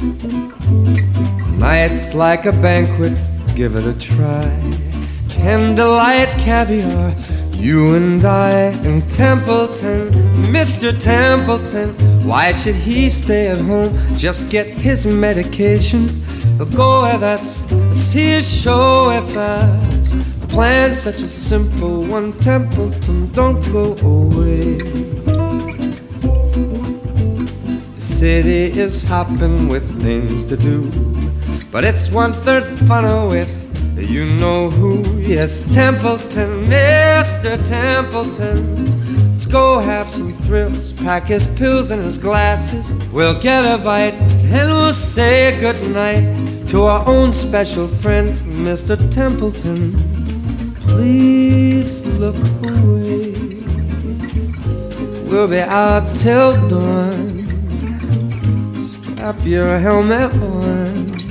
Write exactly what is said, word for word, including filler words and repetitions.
Nights like a banquet, give it a try. Candlelight caviar, you and I in Templeton. Mister Templeton, why should he stay at home? Just get his medication. He'll go with us, see a show with us. The plan's such a simple one, Templeton, don't go away. The city is hopping with things to do, but it's one-third funner with you know who. Yes, Templeton, Mister Templeton. Let's go have some thrills, pack his pills and his glasses. We'll get a bite, and we'll say goodnight to our own special friend, Mister Templeton. Please look away. We'll be out till dawn. Strap your helmet on.